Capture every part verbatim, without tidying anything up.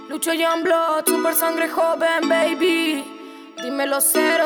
Lucho Youngblood, super sangre joven, baby. Dímelo cero.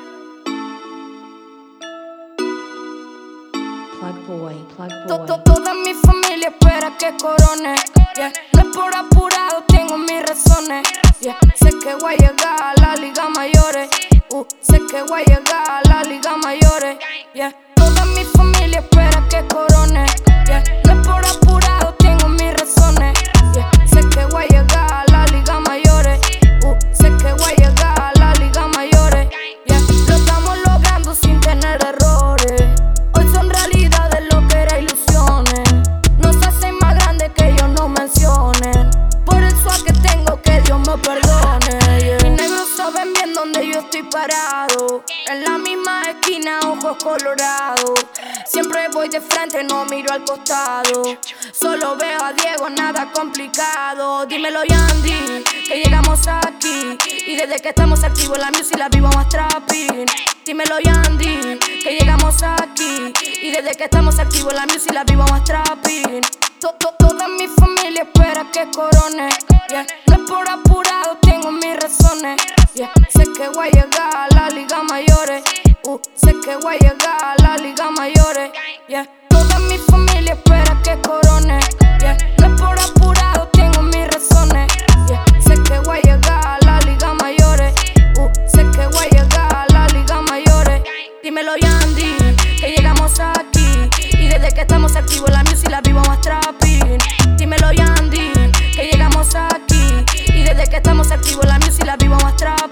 Plug boy, plug To- boy. to- Toda mi familia espera que corone. Yeah. No es por apurado, tengo mis razones. Yeah. Sé que voy a llegar a la liga mayores. Uh, sé que voy a llegar a la liga mayores. Yeah. Toda mi familia espera que corone. Yeah. No es por apurado, tengo mis razones. Yeah. Sé que voy a llegar a la liga mayores. Uh, sé que voy a llegar a la liga mayores. Yeah. Lo estamos logrando sin tener errores. Hoy son realidades lo que era ilusiones. Nos hacen más grandes que ellos no mencionen. Por el swag que tengo, que Dios me perdone. Yeah. Mis negros saben bien dónde yo estoy parado. En la misma esquina, ojos colorados. Siempre voy de frente, no miro al costado. Solo veo a Diego, nada complicado. Dímelo, Yandy, que llegamos aquí. Y desde que estamos activos, la music la vivo más trapping. Dímelo, Yandy, que llegamos aquí. Y desde que estamos activos, la music la vivo más trapping. To- to- Toda mi familia espera que corone. Yeah. No es por apurado, tengo mis razones. Yeah. Sé que voy a llegar a la liga mayores. Uh, sé que voy a llegar a la liga mayores. Yeah. Toda mi familia espera que corone. Yeah. No es por apurado, tengo mis razones. Yeah. Sé que voy a llegar a la liga mayores. Uh, sé que voy a llegar a la liga mayores. Dímelo, Yandy, que llegamos aquí. Y desde que estamos activos, la music la vivo más trapping. Dímelo, Yandy, que llegamos aquí. Y desde que estamos activos, la music la vivo más trapping.